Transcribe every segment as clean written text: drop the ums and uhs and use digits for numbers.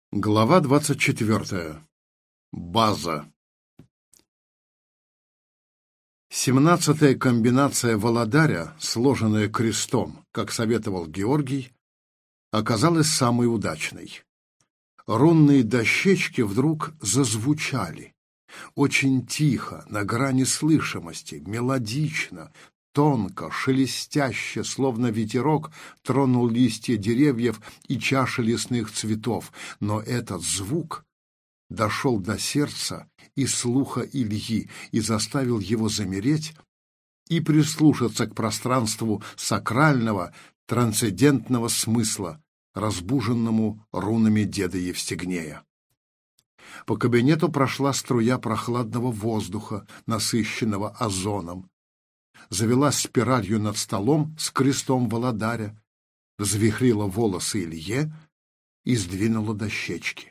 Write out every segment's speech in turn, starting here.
Глава 24. База. 17-я комбинация Володаря, сложенная крестом, как советовал Георгий, оказалась самой удачной. Рунные дощечки вдруг зазвучали. Очень тихо, на грани слышимости, мелодично, тонко, шелестяще, словно ветерок тронул листья деревьев и чаши лесных цветов. Но этот звук дошел до сердца и слуха Ильи и заставил его замереть и прислушаться к пространству сакрального, трансцендентного смысла, разбуженному рунами деда Евстигнея. По кабинету прошла струя прохладного воздуха, насыщенного озоном, завелась спиралью над столом с крестом Володаря, завихрила волосы Илье и сдвинула дощечки.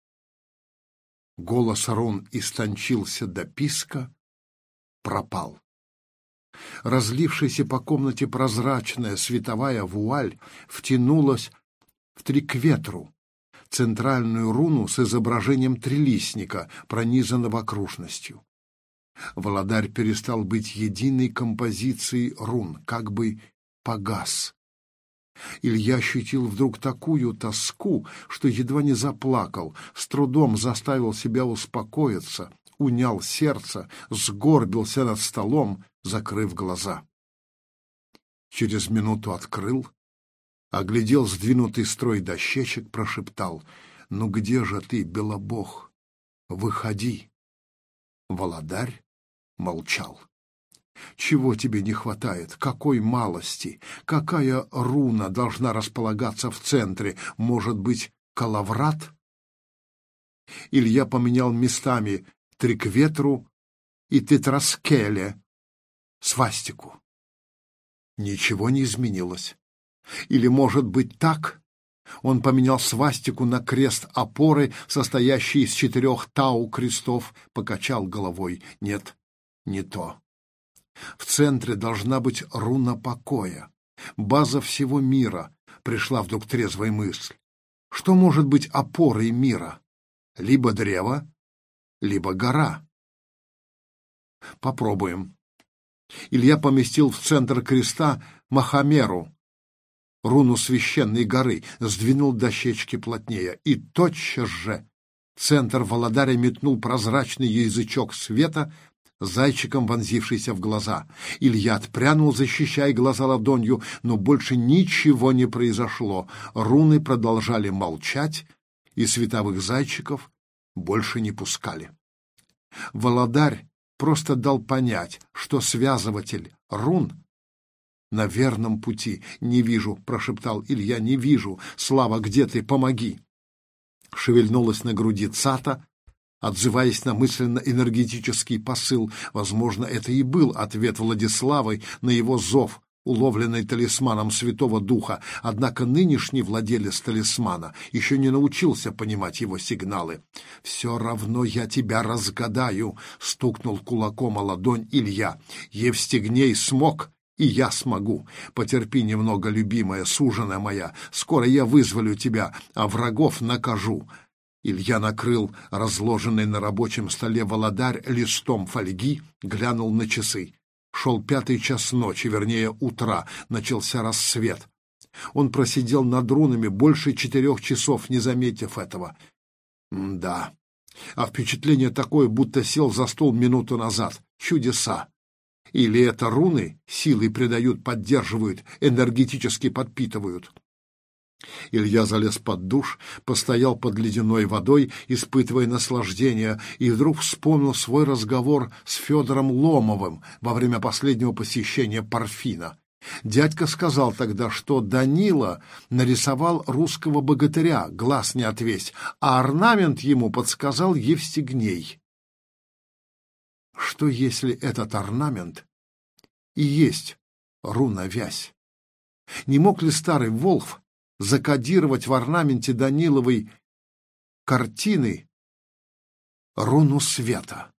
Голос рун истончился до писка, пропал. Разлившаяся по комнате прозрачная световая вуаль втянулась в трикветру, центральную руну с изображением трилистника, пронизанного окружностью. Володарь перестал быть единой композицией рун, как бы погас. Илья ощутил вдруг такую тоску, что едва не заплакал, с трудом заставил себя успокоиться, унял сердце, сгорбился над столом, закрыв глаза. Через минуту открыл, оглядел сдвинутый строй дощечек, прошептал: «Ну где же ты, Белобог? Выходи!» Володарь молчал. «Чего тебе не хватает? Какой малости? Какая руна должна располагаться в центре? Может быть, Калаврат?» Илья поменял местами трикветру и тетраскеле, свастику. Ничего не изменилось. Или, может быть, так? Он поменял свастику на крест опоры, состоящий из 4 тау-крестов, покачал головой. Нет, не то. В центре должна быть руна покоя, база всего мира. Пришла вдруг трезвая мысль. Что может быть опорой мира? Либо древо, либо гора. Попробуем. Илья поместил в центр креста Махамеру, руну священной горы, сдвинул дощечки плотнее, и тотчас же центр Володаря метнул прозрачный язычок света, зайчиком вонзившийся в глаза. Илья отпрянул, защищая глаза ладонью, но больше ничего не произошло. Руны продолжали молчать, и световых зайчиков больше не пускали. Володарь просто дал понять, что связыватель рун на верном пути. «Не вижу», — прошептал Илья, — «не вижу. Слава, где ты? Помоги!» Шевельнулась на груди цата, отзываясь на мысленно-энергетический посыл. Возможно, это и был ответ Владиславы на его зов, уловленный талисманом Святого Духа. Однако нынешний владелец талисмана еще не научился понимать его сигналы. «Все равно я тебя разгадаю», — стукнул кулаком о ладонь Илья. «Евстигней смог, и я смогу. Потерпи немного, любимая, суженая моя. Скоро я вызволю тебя, а врагов накажу». Илья накрыл разложенный на рабочем столе Володарь листом фольги, глянул на часы. Шел 5-й час ночи, вернее, утра, начался рассвет. Он просидел над рунами больше 4 часов, не заметив этого. Да, а впечатление такое, будто сел за стол минуту назад. Чудеса! Или это руны силой придают, поддерживают, энергетически подпитывают? Илья залез под душ, постоял под ледяной водой, испытывая наслаждение, и вдруг вспомнил свой разговор с Федором Ломовым во время последнего посещения Парфина. Дядька сказал тогда, что Данила нарисовал русского богатыря, глаз не отвесь, а орнамент ему подсказал Евстигней. Что если этот орнамент и есть руна-вязь? Не мог ли старый Волхв закодировать в орнаменте Даниловой картины руну света?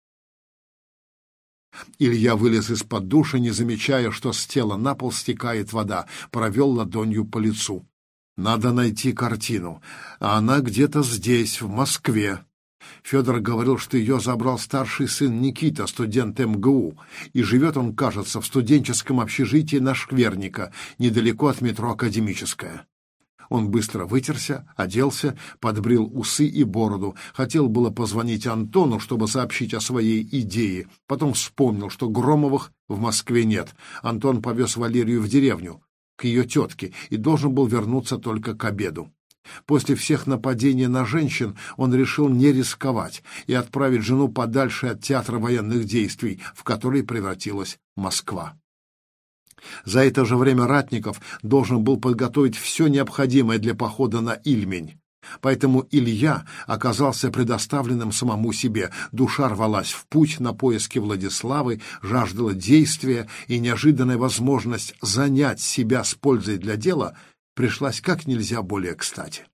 Илья вылез из-под душа, не замечая, что с тела на пол стекает вода, провел ладонью по лицу. Надо найти картину, а она где-то здесь, в Москве. Федор говорил, что ее забрал старший сын Никита, студент МГУ, и живет он, кажется, в студенческом общежитии на Шкверника, недалеко от метро Академическая. Он быстро вытерся, оделся, подбрил усы и бороду. Хотел было позвонить Антону, чтобы сообщить о своей идее. Потом вспомнил, что Громовых в Москве нет. Антон повез Валерию в деревню, к ее тетке, и должен был вернуться только к обеду. После всех нападений на женщин он решил не рисковать и отправить жену подальше от театра военных действий, в который превратилась Москва. За это же время Ратников должен был подготовить все необходимое для похода на Ильмень. Поэтому Илья оказался предоставленным самому себе. Душа рвалась в путь на поиски Владиславы, жаждала действия, и неожиданная возможность занять себя с пользой для дела пришлась как нельзя более кстати.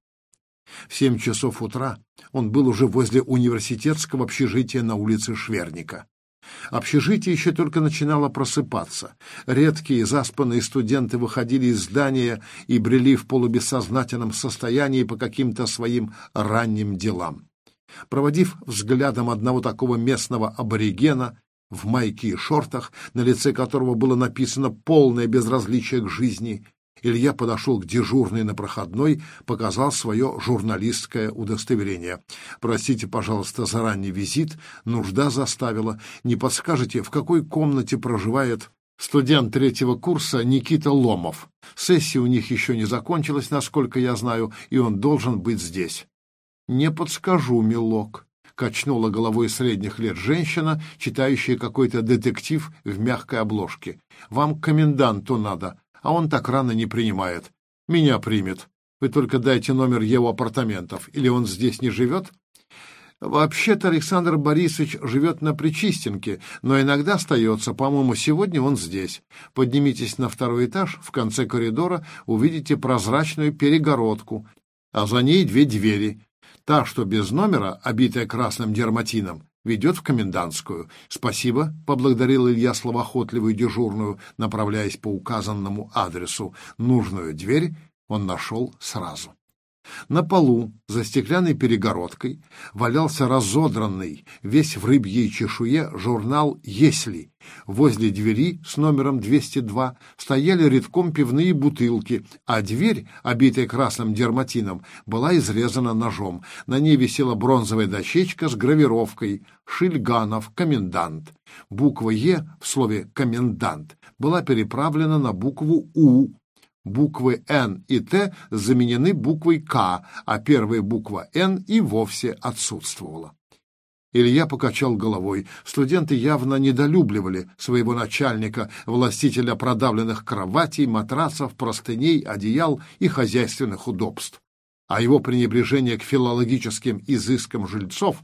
В 7 часов утра он был уже возле университетского общежития на улице Шверника. Общежитие еще только начинало просыпаться. Редкие заспанные студенты выходили из здания и брели в полубессознательном состоянии по каким-то своим ранним делам. Проводив взглядом одного такого местного аборигена в майке и шортах, на лице которого было написано полное безразличие к жизни, Илья подошел к дежурной на проходной, показал свое журналистское удостоверение. «Простите, пожалуйста, за ранний визит. Нужда заставила. Не подскажете, в какой комнате проживает студент 3-го курса Никита Ломов? Сессия у них еще не закончилась, насколько я знаю, и он должен быть здесь». «Не подскажу, милок», — качнула головой средних лет женщина, читающая какой-то детектив в мягкой обложке. «Вам к коменданту надо, а он так рано не принимает. Меня примет. Вы только дайте номер его апартаментов. Или он здесь не живет?» «Вообще-то Александр Борисович живет на Причистенке, но иногда остается. По-моему, сегодня он здесь. Поднимитесь на 2-й этаж, в конце коридора увидите прозрачную перегородку, а за ней 2 двери. Та, что без номера, обитая красным дерматином, ведет в комендантскую. «Спасибо», — поблагодарил Илья словоохотливую дежурную, направляясь по указанному адресу. Нужную дверь он нашел сразу. На полу, за стеклянной перегородкой, валялся разодранный, весь в рыбьей чешуе, журнал «Если». Возле двери с номером 202 стояли редком пивные бутылки, а дверь, обитая красным дерматином, была изрезана ножом. На ней висела бронзовая дощечка с гравировкой «Шильганов, комендант». Буква «Е» в слове «комендант» была переправлена на букву «У». Буквы «Н» и «Т» заменены буквой «К», а первая буква «Н» и вовсе отсутствовала. Илья покачал головой. Студенты явно недолюбливали своего начальника, властителя продавленных кроватей, матрасов, простыней, одеял и хозяйственных удобств. А его пренебрежение к филологическим изыскам жильцов,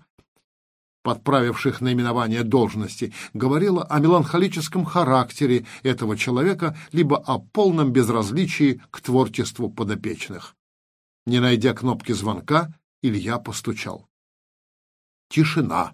подправивших наименование должности, говорило о меланхолическом характере этого человека либо о полном безразличии к творчеству подопечных. Не найдя кнопки звонка, Илья постучал. Тишина.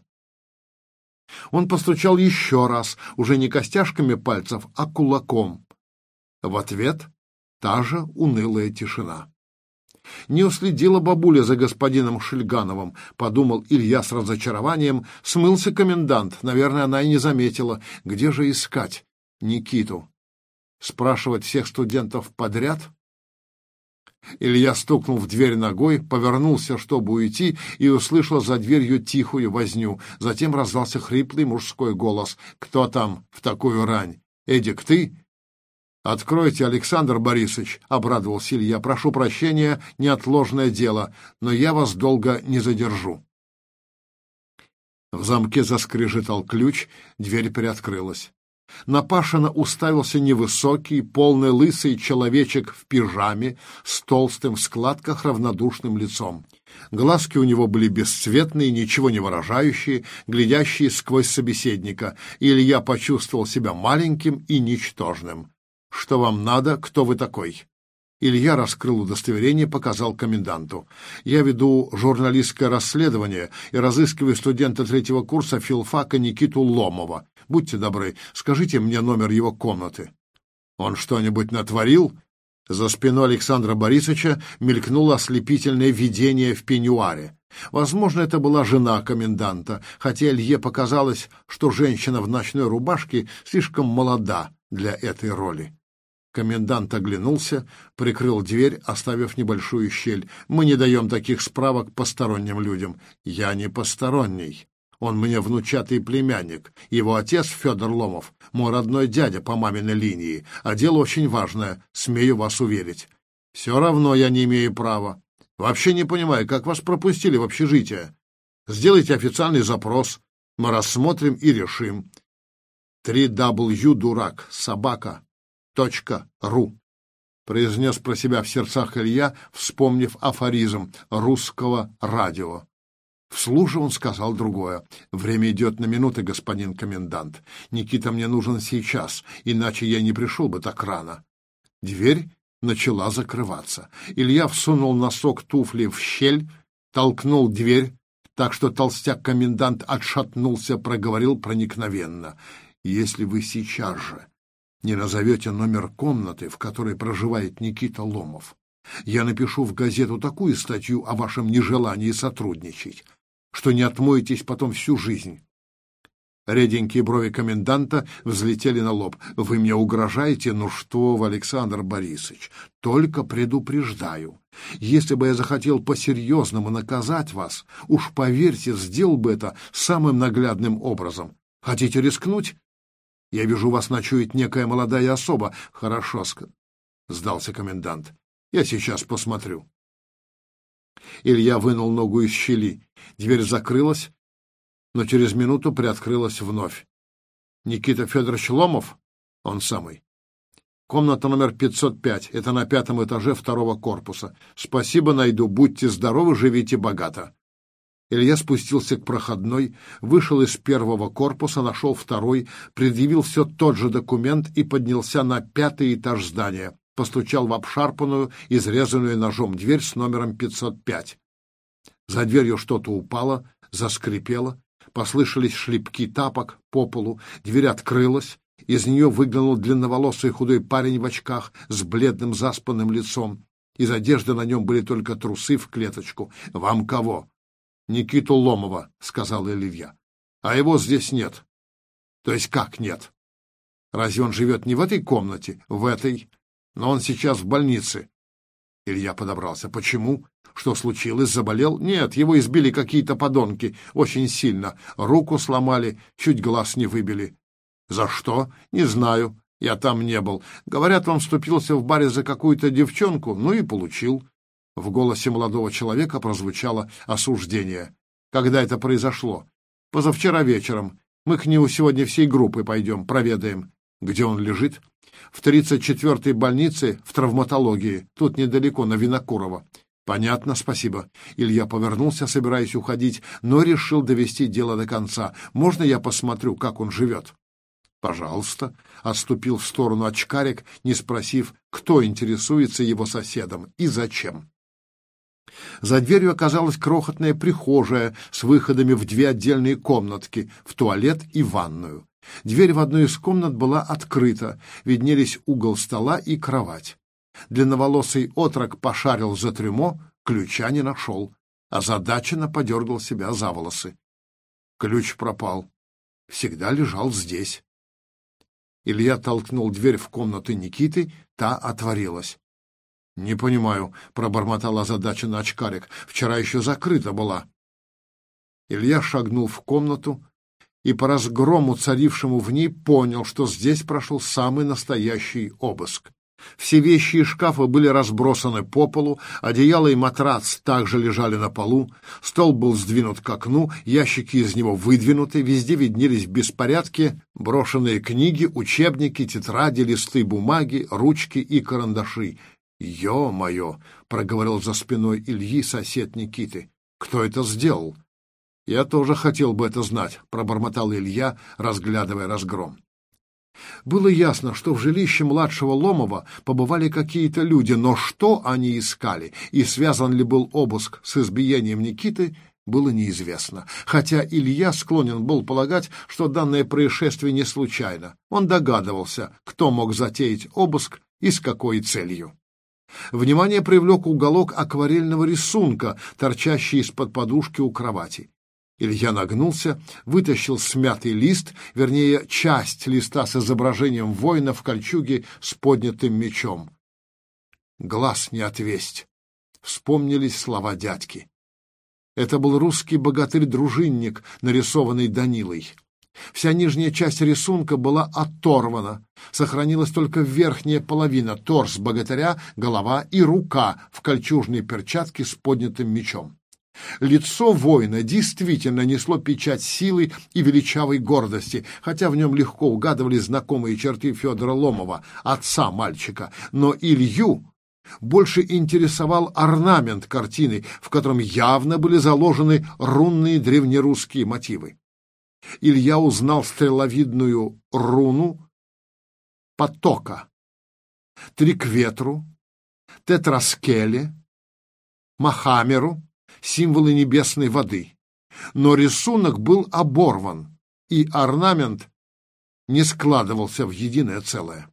Он постучал еще раз, уже не костяшками пальцев, а кулаком. В ответ та же унылая тишина. «Не уследила бабуля за господином Шильгановым», — подумал Илья с разочарованием. Смылся комендант, наверное, она и не заметила. Где же искать Никиту? Спрашивать всех студентов подряд? Илья стукнул в дверь ногой, повернулся, чтобы уйти, и услышал за дверью тихую возню. Затем раздался хриплый мужской голос. «Кто там в такую рань? Эдик, ты?» «Откройте, Александр Борисович», — обрадовался Илья. «Прошу прощения, неотложное дело, но я вас долго не задержу». В замке заскрежетал ключ, дверь приоткрылась. На Пашина уставился невысокий, полный лысый человечек в пижаме с толстым в складках равнодушным лицом. Глазки у него были бесцветные, ничего не выражающие, глядящие сквозь собеседника. Илья почувствовал себя маленьким и ничтожным. «Что вам надо? Кто вы такой?» Илья раскрыл удостоверение, показал коменданту. «Я веду журналистское расследование и разыскиваю студента 3-го курса филфака Никиту Ломова. Будьте добры, скажите мне номер его комнаты». «Он что-нибудь натворил?» За спиной Александра Борисовича мелькнуло ослепительное видение в пеньюаре. Возможно, это была жена коменданта, хотя Илье показалось, что женщина в ночной рубашке слишком молода для этой роли. Комендант оглянулся, прикрыл дверь, оставив небольшую щель. «Мы не даем таких справок посторонним людям». «Я не посторонний. Он мне внучатый племянник. Его отец, Федор Ломов, мой родной дядя по маминой линии. А дело очень важное, смею вас уверить». «Все равно я не имею права. Вообще не понимаю, как вас пропустили в общежитие. Сделайте официальный запрос. Мы рассмотрим и решим. www.дурак.собака.ру», произнес про себя в сердцах Илья, вспомнив афоризм русского радио. Вслух же он сказал другое. «Время идет на минуты, господин комендант. Никита мне нужен сейчас, иначе я не пришел бы так рано». Дверь начала закрываться. Илья всунул носок туфли в щель, толкнул дверь, так что толстяк-комендант отшатнулся, проговорил проникновенно. «Если вы сейчас же не назовете номер комнаты, в которой проживает Никита Ломов, я напишу в газету такую статью о вашем нежелании сотрудничать, что не отмоетесь потом всю жизнь». Реденькие брови коменданта взлетели на лоб. «Вы мне угрожаете? Ну что вы, Александр Борисович, только предупреждаю. Если бы я захотел по-серьезному наказать вас, уж поверьте, сделал бы это самым наглядным образом. Хотите рискнуть? Я вижу, вас ночует некая молодая особа». «Хорошо, сдался комендант. Я сейчас посмотрю». Илья вынул ногу из щели. Дверь закрылась, но через минуту приоткрылась вновь. «Никита Федорович Ломов?» «Он самый. Комната номер 505. Это на 5-м этаже 2-го корпуса. Спасибо, найду. Будьте здоровы, живите богато». Илья спустился к проходной, вышел из 1-го корпуса, нашел 2-й, предъявил все тот же документ и поднялся на 5-й этаж здания. Постучал в обшарпанную, изрезанную ножом дверь с номером 505. За дверью что-то упало, заскрипело. Послышались шлепки тапок по полу, дверь открылась, из нее выглянул длинноволосый худой парень в очках с бледным заспанным лицом. Из одежды на нем были только трусы в клеточку. «Вам кого?» «Никиту Ломова», — сказал Илья. «А его здесь нет». «То есть как нет? Разве он живет не в этой комнате?» «В этой. Но он сейчас в больнице». Илья подобрался. «Почему? Что случилось? Заболел?» «Нет, его избили какие-то подонки. Очень сильно. Руку сломали, чуть глаз не выбили». «За что?» «Не знаю. Я там не был. Говорят, он вступился в баре за какую-то девчонку, ну и получил». В голосе молодого человека прозвучало осуждение. «Когда это произошло?» «Позавчера вечером. Мы к нему сегодня всей группой пойдем, проведаем». «Где он лежит?» «В 34-й больнице, в травматологии. Тут недалеко, на Винокурова». «Понятно, спасибо». Илья повернулся, собираясь уходить, но решил довести дело до конца. «Можно я посмотрю, как он живет?» «Пожалуйста», — отступил в сторону очкарик, не спросив, кто интересуется его соседом и зачем. За дверью оказалась крохотная прихожая с выходами в 2 отдельные комнатки, в туалет и ванную. Дверь в одну из комнат была открыта, виднелись угол стола и кровать. Длинноволосый отрок пошарил за трюмо, ключа не нашел, озадаченно подергал себя за волосы. Ключ пропал. Всегда лежал здесь. Илья толкнул дверь в комнату Никиты, та отворилась. «Не понимаю», — пробормотал озадаченно очкарик. «Вчера еще закрыта была». Илья шагнул в комнату и по разгрому, царившему в ней, понял, что здесь прошел самый настоящий обыск. Все вещи и шкафы были разбросаны по полу, одеяло и матрац также лежали на полу, стол был сдвинут к окну, ящики из него выдвинуты, везде виднелись в беспорядке брошенные книги, учебники, тетради, листы бумаги, ручки и карандаши. «Ё-моё!» — проговорил за спиной Ильи сосед Никиты. «Кто это сделал?» «Я тоже хотел бы это знать», — пробормотал Илья, разглядывая разгром. Было ясно, что в жилище младшего Ломова побывали какие-то люди, но что они искали и связан ли был обыск с избиением Никиты, было неизвестно. Хотя Илья склонен был полагать, что данное происшествие не случайно. Он догадывался, кто мог затеять обыск и с какой целью. Внимание привлек уголок акварельного рисунка, торчащий из-под подушки у кровати. Илья нагнулся, вытащил смятый лист, вернее, часть листа с изображением воина в кольчуге с поднятым мечом. «Глаз не отвесть», — вспомнились слова дядьки. Это был русский богатырь-дружинник, нарисованный Данилой. Вся нижняя часть рисунка была оторвана. Сохранилась только верхняя половина, торс богатыря, голова и рука в кольчужной перчатке с поднятым мечом. Лицо воина действительно несло печать силы и величавой гордости, хотя в нем легко угадывались знакомые черты Федора Ломова, отца мальчика. Но Илью больше интересовал орнамент картины, в котором явно были заложены рунные древнерусские мотивы. Илья узнал стреловидную руну потока, трикветру, тетраскеле, махамеру, символы небесной воды. Но рисунок был оборван, и орнамент не складывался в единое целое.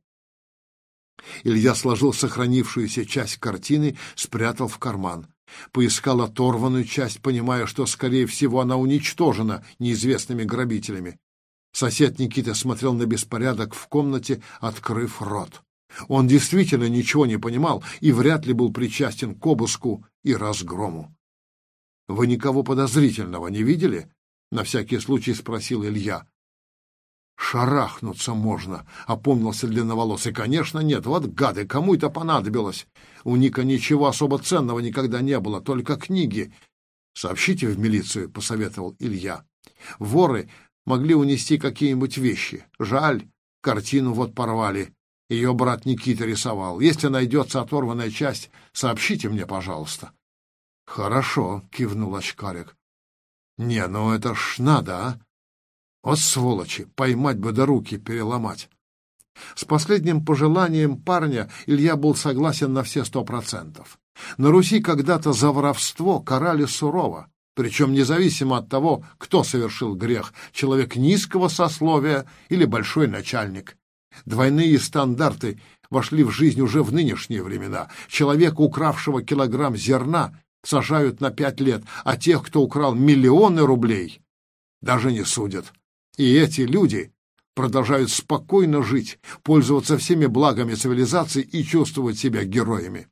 Илья сложил сохранившуюся часть картины, спрятал в карман. Поискал оторванную часть, понимая, что, скорее всего, она уничтожена неизвестными грабителями. Сосед Никита смотрел на беспорядок в комнате, открыв рот. Он действительно ничего не понимал и вряд ли был причастен к обыску и разгрому. — Вы никого подозрительного не видели? — на всякий случай спросил Илья. «Шарахнуться можно», — опомнился длинноволосый. «Конечно нет. Вот гады, кому это понадобилось? У Ника ничего особо ценного никогда не было, только книги». «Сообщите в милицию», — посоветовал Илья. «Воры могли унести какие-нибудь вещи. Жаль, картину вот порвали. Ее брат Никита рисовал. Если найдется оторванная часть, сообщите мне, пожалуйста». «Хорошо», — кивнул очкарик. «Не, ну это ж надо, а? Вот сволочи, поймать бы да руки переломать». С последним пожеланием парня Илья был согласен на все 100%. На Руси когда-то за воровство карали сурово, причем независимо от того, кто совершил грех, человек низкого сословия или большой начальник. Двойные стандарты вошли в жизнь уже в нынешние времена. Человека, укравшего килограмм зерна, сажают на 5 лет, а тех, кто украл миллионы рублей, даже не судят. И эти люди продолжают спокойно жить, пользоваться всеми благами цивилизации и чувствовать себя героями.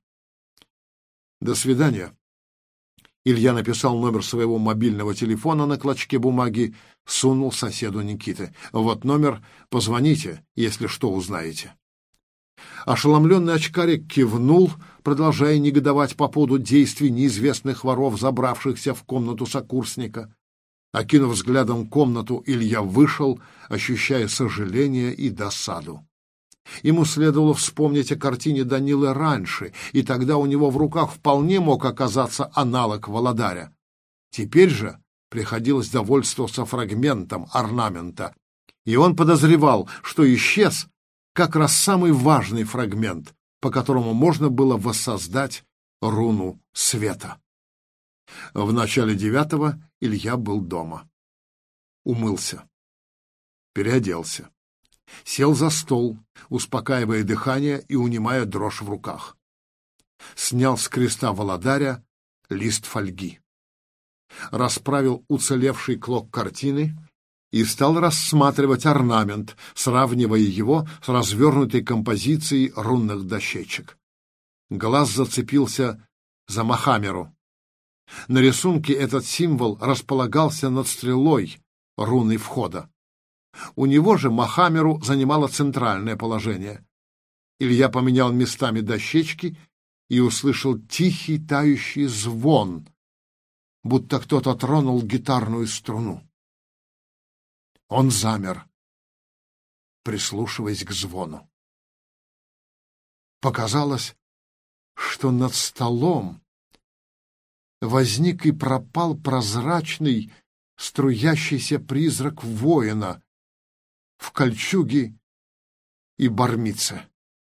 До свидания. Илья написал номер своего мобильного телефона на клочке бумаги, сунул соседу Никиты. Вот номер, позвоните, если что узнаете. Ошеломленный очкарик кивнул, продолжая негодовать по поводу действий неизвестных воров, забравшихся в комнату сокурсника. Окинув взглядом комнату, Илья вышел, ощущая сожаление и досаду. Ему следовало вспомнить о картине Данилы раньше, и тогда у него в руках вполне мог оказаться аналог Володаря. Теперь же приходилось довольствоваться фрагментом орнамента, и он подозревал, что исчез как раз самый важный фрагмент, по которому можно было воссоздать руну света. В начале 9-го Илья был дома. Умылся, переоделся, сел за стол, успокаивая дыхание и унимая дрожь в руках. Снял с креста Володаря лист фольги, расправил уцелевший клок картины и стал рассматривать орнамент, сравнивая его с развернутой композицией рунных дощечек. Глаз зацепился за махамеру. На рисунке этот символ располагался над стрелой руны входа. У него же махамеру занимало центральное положение. Илья поменял местами дощечки и услышал тихий тающий звон, будто кто-то тронул гитарную струну. Он замер, прислушиваясь к звону. Показалось, что над столом возник и пропал прозрачный, струящийся призрак воина в кольчуге и бармице.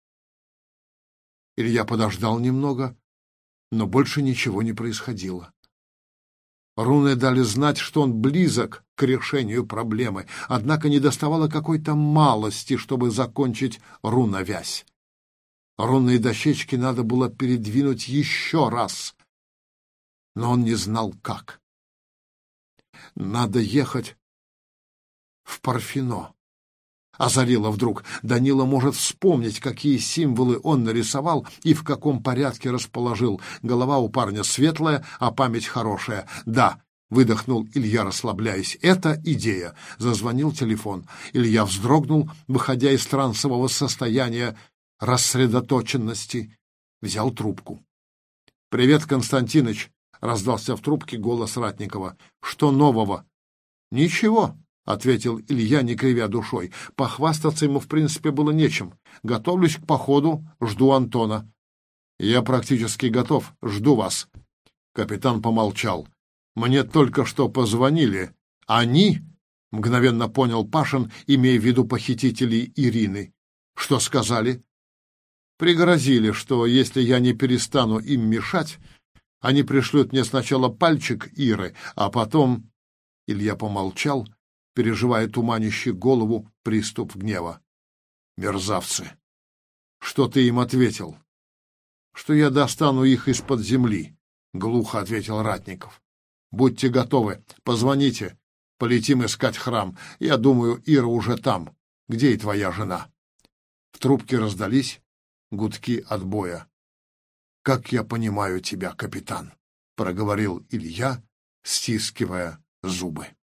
Илья подождал немного, но больше ничего не происходило. Руны дали знать, что он близок к решению проблемы, однако недоставало какой-то малости, чтобы закончить руновязь. Рунные дощечки надо было передвинуть еще раз, но он не знал, как. Надо ехать в Парфино. Озарило вдруг. Данила может вспомнить, какие символы он нарисовал и в каком порядке расположил. Голова у парня светлая, а память хорошая. Да, выдохнул Илья, расслабляясь. Это идея. Зазвонил телефон. Илья вздрогнул, выходя из трансового состояния рассредоточенности. Взял трубку. «Привет, Константиныч!» — раздался в трубке голос Ратникова. «Что нового?» «Ничего», — ответил Илья, не кривя душой. Похвастаться ему, в принципе, было нечем. «Готовлюсь к походу, жду Антона». «Я практически готов, жду вас». Капитан помолчал. «Мне только что позвонили. Они?» — мгновенно понял Пашин, имея в виду похитителей Ирины. «Что сказали?» «Пригрозили, что если я не перестану им мешать, они пришлют мне сначала пальчик Иры, а потом...» Илья помолчал, переживая туманящий голову приступ гнева. «Мерзавцы! Что ты им ответил?» «Что я достану их из-под земли», — глухо ответил Ратников. «Будьте готовы, позвоните, полетим искать храм. Я думаю, Ира уже там. Где и твоя жена?» В трубке раздались гудки отбоя. «Как я понимаю тебя, капитан», — проговорил Илья, стискивая зубы.